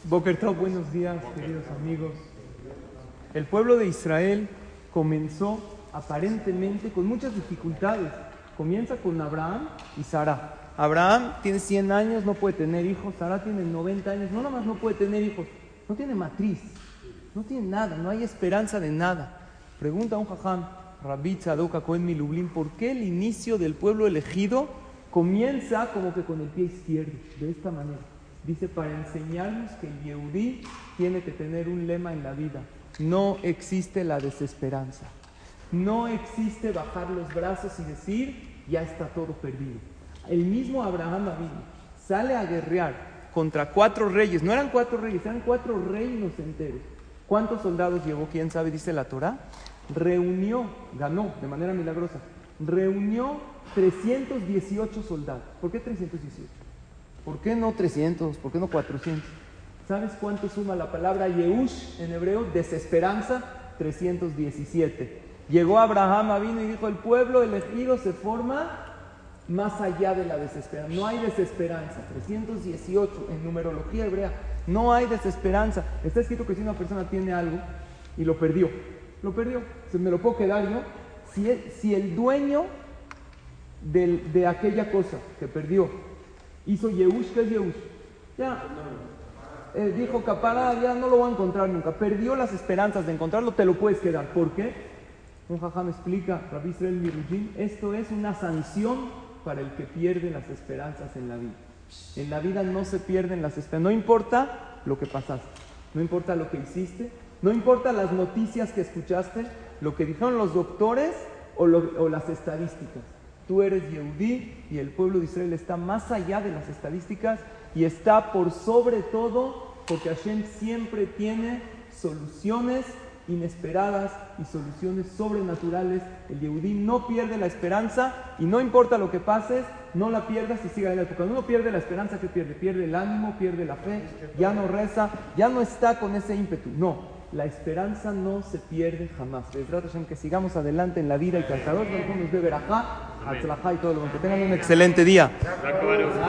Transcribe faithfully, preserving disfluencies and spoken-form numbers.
Boker Tov, buenos días, queridos amigos. El pueblo de Israel comenzó aparentemente con muchas dificultades. Comienza con Abraham y Sara. Abraham tiene cien años, no puede tener hijos. Sara tiene noventa años, no nada más no puede tener hijos, no tiene matriz, no tiene nada, no hay esperanza de nada. Pregunta a un jajam, Rabbi Tzadok HaKohen Milublin, ¿por qué el inicio del pueblo elegido comienza como que con el pie izquierdo, de esta manera? Dice, para enseñarnos que el Yehudí tiene que tener un lema en la vida. No existe la desesperanza. No existe bajar los brazos y decir, ya está todo perdido. El mismo Abraham Avinu sale a guerrear contra cuatro reyes. No eran cuatro reyes, eran cuatro reinos enteros. ¿Cuántos soldados llevó? ¿Quién sabe? Dice la Torá. Reunió, ganó de manera milagrosa, reunió trescientos dieciocho soldados. ¿Por qué trescientos dieciocho? ¿Por qué no trescientos? ¿Por qué no cuatrocientos? ¿Sabes cuánto suma la palabra Yehush en hebreo? Desesperanza, trescientos diecisiete. Llegó Abraham, Avinu y dijo, el pueblo elegido se forma más allá de la desesperanza. No hay desesperanza. trescientos dieciocho en numerología hebrea. No hay desesperanza. Está escrito que si una persona tiene algo y lo perdió, lo perdió, ¿se me lo puedo quedar yo? Si el, si el dueño del, de aquella cosa que perdió hizo Yehush, ¿qué es Yehush? Ya, eh, dijo Capará, ya no lo voy a encontrar nunca. Perdió las esperanzas de encontrarlo, te lo puedes quedar. ¿Por qué? Un jajam explica, Rabbi Israel Mirujin, esto es una sanción para el que pierde las esperanzas en la vida. En la vida no se pierden las esperanzas, no importa lo que pasaste, no importa lo que hiciste, no importa las noticias que escuchaste, lo que dijeron los doctores o, lo, o las estadísticas. Tú eres Yehudí y el pueblo de Israel está más allá de las estadísticas y está por sobre todo porque Hashem siempre tiene soluciones inesperadas y soluciones sobrenaturales. El Yehudí no pierde la esperanza y no importa lo que pases, no la pierdas y siga adelante. Cuando uno pierde la esperanza, ¿qué pierde? Pierde el ánimo, pierde la fe, ya no reza, ya no está con ese ímpetu. No. La esperanza no se pierde jamás. Que sigamos adelante en la vida y que al Kadosh Baruj Hu nos dé verajá, atzlajá y todo lo que tengan un excelente día.